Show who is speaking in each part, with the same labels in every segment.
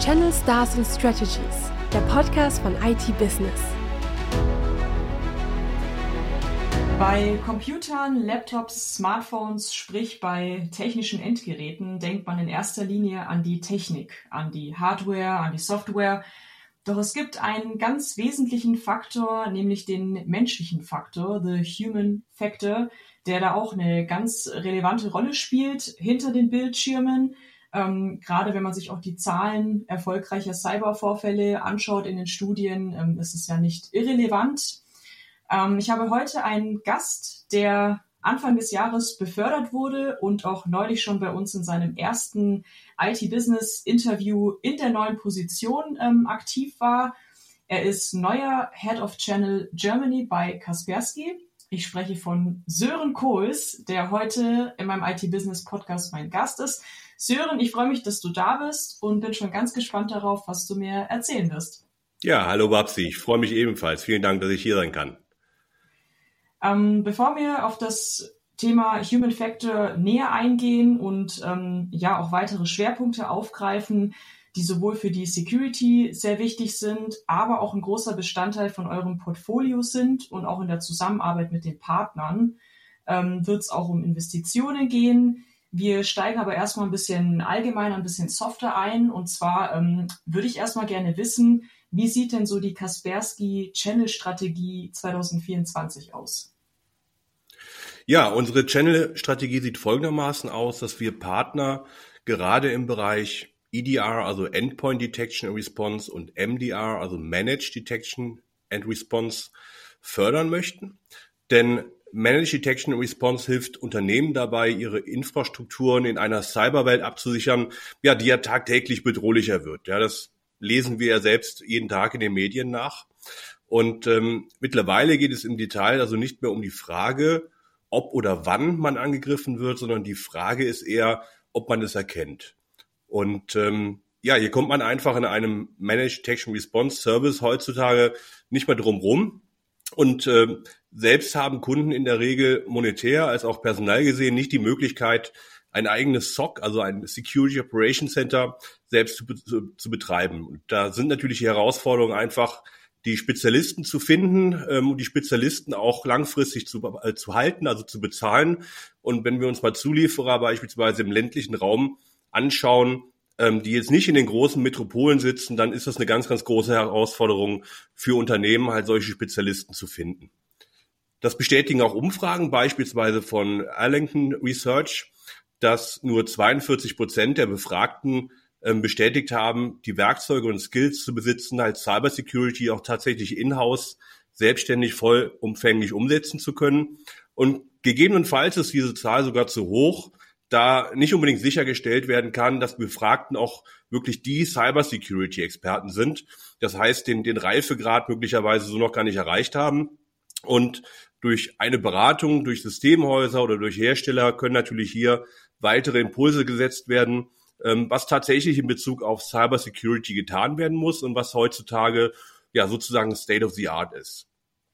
Speaker 1: Channel Stars and Strategies, der Podcast von IT Business.
Speaker 2: Bei Computern, Laptops, Smartphones, sprich bei technischen Endgeräten, denkt man in erster Linie an die Technik, an die Hardware, an die Software. Doch es gibt einen ganz wesentlichen Faktor, nämlich den menschlichen Faktor, the human factor, der da auch eine ganz relevante Rolle spielt hinter den Bildschirmen. Gerade wenn man sich auch die Zahlen erfolgreicher Cybervorfälle anschaut in den Studien, ist es ja nicht irrelevant. Ich habe heute einen Gast, der Anfang des Jahres befördert wurde und auch neulich schon bei uns in seinem ersten IT-Business-Interview in der neuen Position aktiv war. Er ist neuer Head of Channel Germany bei Kaspersky. Ich spreche von Sören Kohls, der heute in meinem IT-Business-Podcast mein Gast ist. Sören, ich freue mich, dass du da bist und bin schon ganz gespannt darauf, was du mir erzählen wirst.
Speaker 3: Ja, hallo Babsi, ich freue mich ebenfalls. Vielen Dank, dass ich hier sein kann.
Speaker 2: Bevor wir auf das Thema Human Factor näher eingehen und auch weitere Schwerpunkte aufgreifen, die sowohl für die Security sehr wichtig sind, aber auch ein großer Bestandteil von eurem Portfolio sind und auch in der Zusammenarbeit mit den Partnern, wird es auch um Investitionen gehen. Wir steigen aber erstmal ein bisschen allgemeiner, ein bisschen softer ein. Und zwar würde ich erstmal gerne wissen, wie sieht denn so die Kaspersky Channel-Strategie 2024 aus?
Speaker 3: Ja, unsere Channel-Strategie sieht folgendermaßen aus, dass wir Partner gerade im Bereich EDR, also Endpoint Detection and Response, und MDR, also Managed Detection and Response, fördern möchten. Denn Managed Detection and Response hilft Unternehmen dabei, ihre Infrastrukturen in einer Cyberwelt abzusichern, die ja tagtäglich bedrohlicher wird. Ja, das lesen wir ja selbst jeden Tag in den Medien nach. Und mittlerweile geht es im Detail also nicht mehr um die Frage, ob oder wann man angegriffen wird, sondern die Frage ist eher, ob man es erkennt. Und hier kommt man einfach in einem Managed Detection Response Service heutzutage nicht mehr drum rum. Und selbst haben Kunden in der Regel monetär als auch personell gesehen nicht die Möglichkeit, ein eigenes SOC, also ein Security Operations Center, selbst zu betreiben. Und da sind natürlich die Herausforderungen einfach, die Spezialisten zu finden und die Spezialisten auch langfristig zu halten, also zu bezahlen. Und wenn wir uns mal Zulieferer beispielsweise im ländlichen Raum anschauen, die jetzt nicht in den großen Metropolen sitzen, dann ist das eine ganz, ganz große Herausforderung für Unternehmen, halt solche Spezialisten zu finden. Das bestätigen auch Umfragen, beispielsweise von Arlington Research, dass nur 42% der Befragten bestätigt haben, die Werkzeuge und Skills zu besitzen, halt Cybersecurity auch tatsächlich in-house selbstständig vollumfänglich umsetzen zu können. Und gegebenenfalls ist diese Zahl sogar zu hoch, da nicht unbedingt sichergestellt werden kann, dass Befragten auch wirklich die Cybersecurity-Experten sind. Das heißt, den Reifegrad möglicherweise so noch gar nicht erreicht haben. Und durch eine Beratung, durch Systemhäuser oder durch Hersteller können natürlich hier weitere Impulse gesetzt werden, was tatsächlich in Bezug auf Cybersecurity getan werden muss und was heutzutage ja sozusagen State of the Art ist.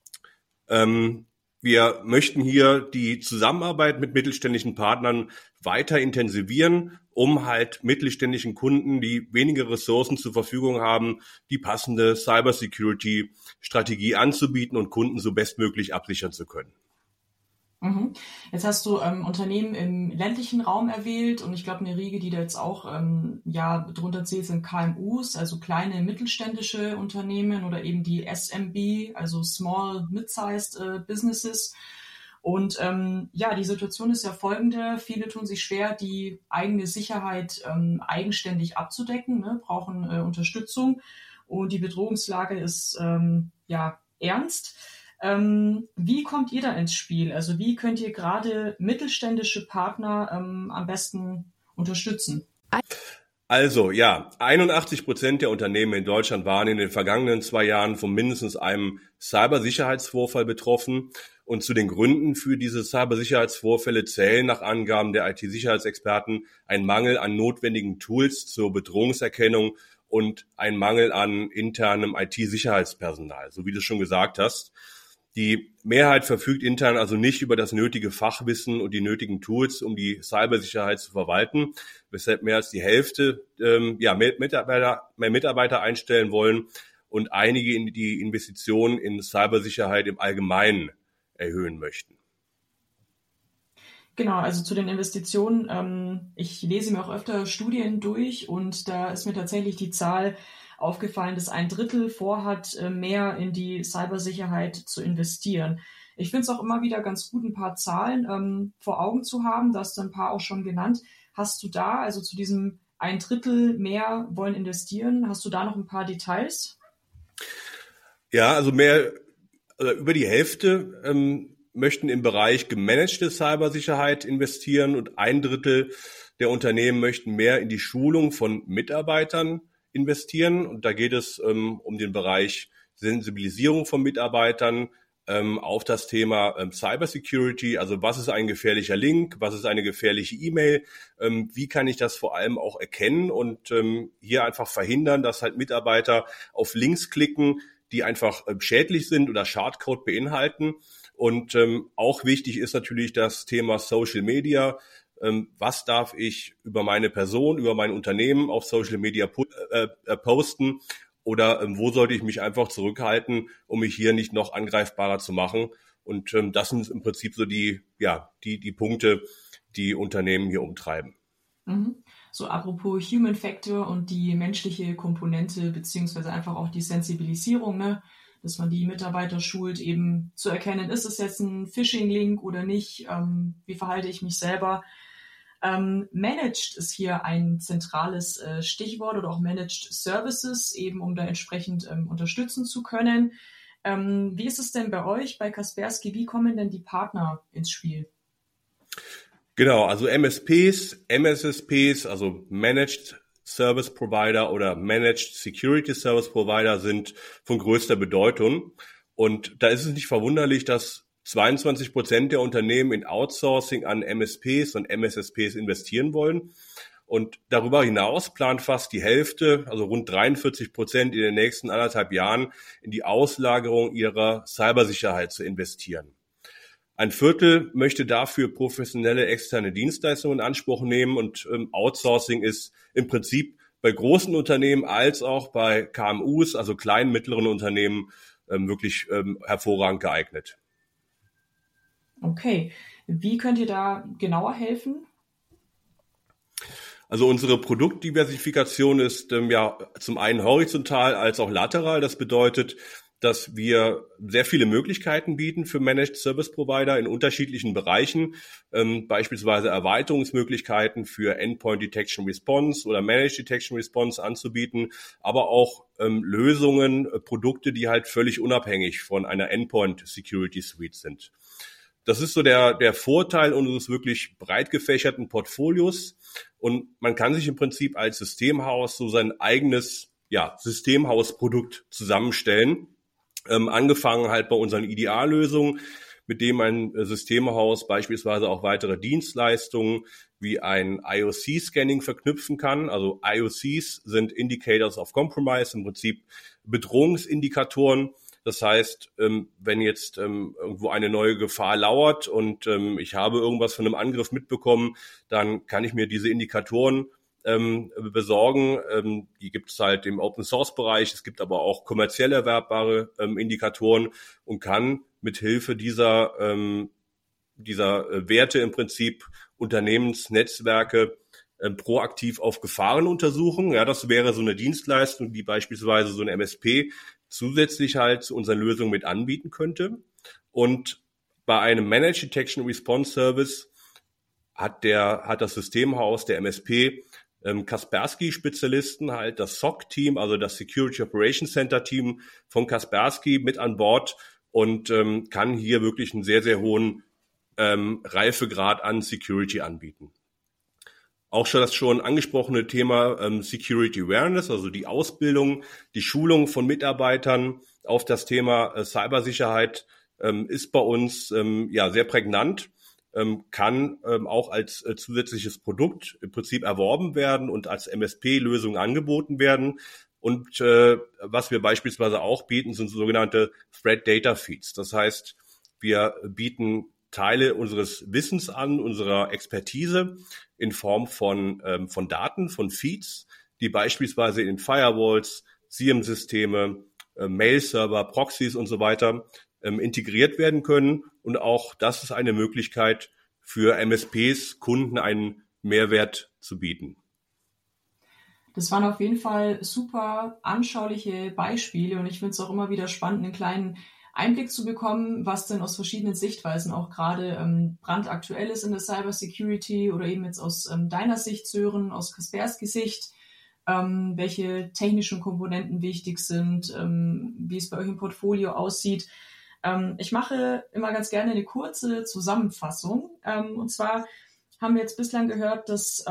Speaker 3: Wir möchten hier die Zusammenarbeit mit mittelständischen Partnern weiter intensivieren, um halt mittelständischen Kunden, die weniger Ressourcen zur Verfügung haben, die passende Cybersecurity-Strategie anzubieten und Kunden so bestmöglich absichern zu können.
Speaker 2: Jetzt hast du Unternehmen im ländlichen Raum erwählt und ich glaube, eine Riege, die da jetzt auch drunter zählt, sind KMUs, also kleine mittelständische Unternehmen oder eben die SMB, also Small Mid-Sized Businesses. Und die Situation ist ja folgende: Viele tun sich schwer, die eigene Sicherheit eigenständig abzudecken, brauchen Unterstützung und die Bedrohungslage ist ernst. Wie kommt ihr da ins Spiel? Also wie könnt ihr gerade mittelständische Partner am besten unterstützen?
Speaker 3: Also 81% der Unternehmen in Deutschland waren in den vergangenen 2 Jahren von mindestens einem Cybersicherheitsvorfall betroffen. Und zu den Gründen für diese Cybersicherheitsvorfälle zählen nach Angaben der IT-Sicherheitsexperten ein Mangel an notwendigen Tools zur Bedrohungserkennung und ein Mangel an internem IT-Sicherheitspersonal, so wie du schon gesagt hast. Die Mehrheit verfügt intern also nicht über das nötige Fachwissen und die nötigen Tools, um die Cybersicherheit zu verwalten, weshalb mehr als die Hälfte mehr Mitarbeiter einstellen wollen und einige die Investitionen in Cybersicherheit im Allgemeinen erhöhen möchten.
Speaker 2: Genau, also zu den Investitionen. Ich lese mir auch öfter Studien durch und da ist mir tatsächlich die Zahl aufgefallen, dass 1/3 vorhat, mehr in die Cybersicherheit zu investieren. Ich finde es auch immer wieder ganz gut, ein paar Zahlen vor Augen zu haben. Da hast du ein paar auch schon genannt. Hast du da, also zu diesem 1/3 mehr wollen investieren, hast du da noch ein paar Details?
Speaker 3: Ja, also über die Hälfte möchten im Bereich gemanagte Cybersicherheit investieren und 1/3 der Unternehmen möchten mehr in die Schulung von Mitarbeitern investieren. Und da geht es um den Bereich Sensibilisierung von Mitarbeitern auf das Thema Cybersecurity. Also was ist ein gefährlicher Link? Was ist eine gefährliche E-Mail? Wie kann ich das vor allem auch erkennen und hier einfach verhindern, dass halt Mitarbeiter auf Links klicken, die einfach schädlich sind oder Schadcode beinhalten. Und auch wichtig ist natürlich das Thema Social Media. Was darf ich über meine Person, über mein Unternehmen auf Social Media posten? Oder wo sollte ich mich einfach zurückhalten, um mich hier nicht noch angreifbarer zu machen? Und das sind im Prinzip so die Punkte, die Unternehmen hier umtreiben.
Speaker 2: So apropos Human Factor und die menschliche Komponente, beziehungsweise einfach auch die Sensibilisierung, ne? Dass man die Mitarbeiter schult, eben zu erkennen, ist es jetzt ein Phishing-Link oder nicht? Wie verhalte ich mich selber? Managed ist hier ein zentrales Stichwort oder auch Managed Services, eben um da entsprechend unterstützen zu können. Wie ist es denn bei euch, bei Kaspersky? Wie kommen denn die Partner ins Spiel?
Speaker 3: Genau, also MSPs, MSSPs, also Managed Service Provider oder Managed Security Service Provider sind von größter Bedeutung. Und da ist es nicht verwunderlich, dass 22% der Unternehmen in Outsourcing an MSPs und MSSPs investieren wollen. Und darüber hinaus plant fast die Hälfte, also rund 43% in den nächsten 1,5 Jahren in die Auslagerung ihrer Cybersicherheit zu investieren. 1/4 möchte dafür professionelle externe Dienstleistungen in Anspruch nehmen und Outsourcing ist im Prinzip bei großen Unternehmen als auch bei KMUs, also kleinen, mittleren Unternehmen, wirklich hervorragend geeignet.
Speaker 2: Okay, wie könnt ihr da genauer helfen?
Speaker 3: Also unsere Produktdiversifikation ist zum einen horizontal als auch lateral. Das bedeutet, dass wir sehr viele Möglichkeiten bieten für Managed Service Provider in unterschiedlichen Bereichen, beispielsweise Erweiterungsmöglichkeiten für Endpoint Detection Response oder Managed Detection Response anzubieten, aber auch Lösungen, Produkte, die halt völlig unabhängig von einer Endpoint Security Suite sind. Das ist so der Vorteil unseres wirklich breit gefächerten Portfolios und man kann sich im Prinzip als Systemhaus so sein eigenes Systemhausprodukt zusammenstellen. Angefangen halt bei unseren EDR-Lösungen, mit dem ein Systemhaus beispielsweise auch weitere Dienstleistungen wie ein IOC-Scanning verknüpfen kann. Also IOCs sind Indicators of Compromise, im Prinzip Bedrohungsindikatoren. Das heißt, wenn jetzt irgendwo eine neue Gefahr lauert und ich habe irgendwas von einem Angriff mitbekommen, dann kann ich mir diese Indikatoren besorgen. Die gibt es halt im Open-Source-Bereich. Es gibt aber auch kommerziell erwerbbare Indikatoren und kann mit Hilfe dieser Werte im Prinzip Unternehmensnetzwerke proaktiv auf Gefahren untersuchen. Ja, das wäre so eine Dienstleistung, die beispielsweise so eine MSP zusätzlich halt zu unseren Lösungen mit anbieten könnte. Und bei einem Managed Detection Response Service hat das Systemhaus, der MSP, Kaspersky-Spezialisten, halt das SOC-Team, also das Security Operations Center-Team von Kaspersky mit an Bord und kann hier wirklich einen sehr, sehr hohen Reifegrad an Security anbieten. Auch schon das schon angesprochene Thema Security Awareness, also die Ausbildung, die Schulung von Mitarbeitern auf das Thema Cybersicherheit ist bei uns sehr prägnant. Kann auch als zusätzliches Produkt im Prinzip erworben werden und als MSP-Lösung angeboten werden. Und was wir beispielsweise auch bieten, sind sogenannte Thread Data Feeds. Das heißt, wir bieten Teile unseres Wissens an, unserer Expertise in Form von Daten, von Feeds, die beispielsweise in Firewalls, SIEM-Systeme, Mail-Server, Proxys und so weiter integriert werden können. Und auch das ist eine Möglichkeit für MSPs, Kunden einen Mehrwert zu bieten.
Speaker 2: Das waren auf jeden Fall super anschauliche Beispiele und ich finde es auch immer wieder spannend, einen kleinen Einblick zu bekommen, was denn aus verschiedenen Sichtweisen auch gerade brandaktuell ist in der Cybersecurity oder eben jetzt aus deiner Sicht, Sören, aus Kaspersky Sicht, welche technischen Komponenten wichtig sind, wie es bei euch im Portfolio aussieht. Ich mache immer ganz gerne eine kurze Zusammenfassung. Und zwar haben wir jetzt bislang gehört, dass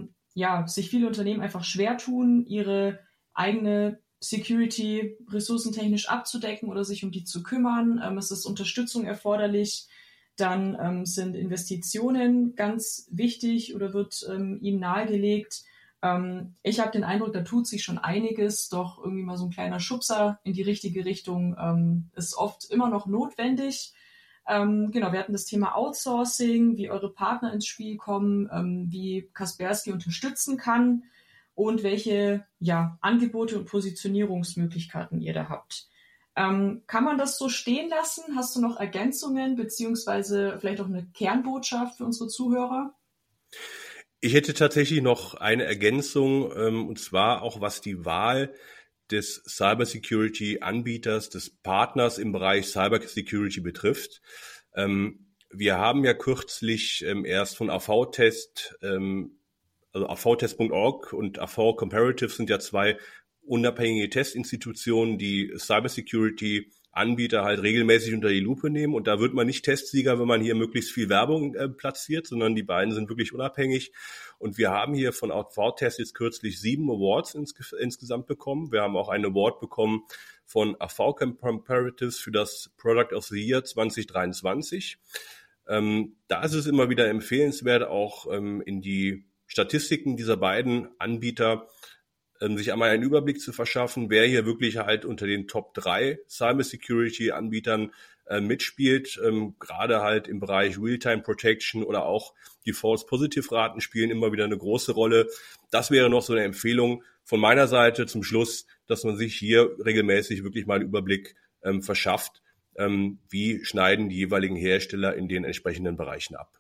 Speaker 2: sich viele Unternehmen einfach schwer tun, ihre eigene Security ressourcentechnisch abzudecken oder sich um die zu kümmern. Es ist Unterstützung erforderlich. Dann sind Investitionen ganz wichtig oder wird ihnen nahegelegt. Ich habe den Eindruck, da tut sich schon einiges, doch irgendwie mal so ein kleiner Schubser in die richtige Richtung ist oft immer noch notwendig. Wir hatten das Thema Outsourcing, wie eure Partner ins Spiel kommen, wie Kaspersky unterstützen kann und welche Angebote und Positionierungsmöglichkeiten ihr da habt. Kann man das so stehen lassen? Hast du noch Ergänzungen beziehungsweise vielleicht auch eine Kernbotschaft für unsere Zuhörer?
Speaker 3: Ich hätte tatsächlich noch eine Ergänzung, und zwar auch was die Wahl des Cybersecurity-Anbieters, des Partners im Bereich Cybersecurity betrifft. Wir haben ja kürzlich erst von AV-Test, also avtest.org und AV Comparative sind ja zwei unabhängige Testinstitutionen, die Cybersecurity-Anbieter halt regelmäßig unter die Lupe nehmen. Und da wird man nicht Testsieger, wenn man hier möglichst viel Werbung platziert, sondern die beiden sind wirklich unabhängig. Und wir haben hier von AV-Test jetzt kürzlich 7 Awards insgesamt bekommen. Wir haben auch einen Award bekommen von AV Comparatives für das Product of the Year 2023. Da ist es immer wieder empfehlenswert, auch in die Statistiken dieser beiden Anbieter sich einmal einen Überblick zu verschaffen, wer hier wirklich halt unter den Top 3 Cybersecurity-Anbietern mitspielt. Gerade halt im Bereich Real-Time Protection oder auch die False-Positive-Raten spielen immer wieder eine große Rolle. Das wäre noch so eine Empfehlung von meiner Seite zum Schluss, dass man sich hier regelmäßig wirklich mal einen Überblick verschafft, wie schneiden die jeweiligen Hersteller in den entsprechenden Bereichen ab.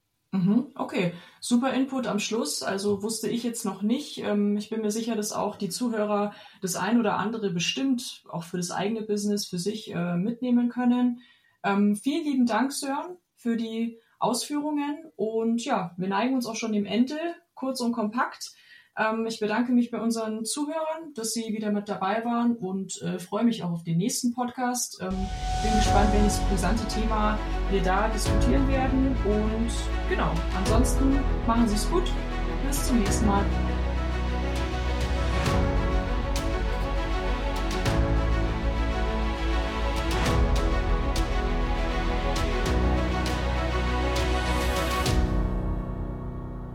Speaker 2: Okay, super Input am Schluss. Also wusste ich jetzt noch nicht. Ich bin mir sicher, dass auch die Zuhörer das ein oder andere bestimmt auch für das eigene Business für sich mitnehmen können. Vielen lieben Dank, Sören, für die Ausführungen. Und ja, wir neigen uns auch schon dem Ende, kurz und kompakt. Ich bedanke mich bei unseren Zuhörern, dass sie wieder mit dabei waren und freue mich auch auf den nächsten Podcast. Bin gespannt, welches brisante Thema wir da diskutieren werden. Und genau, ansonsten machen Sie es gut. Bis zum nächsten Mal.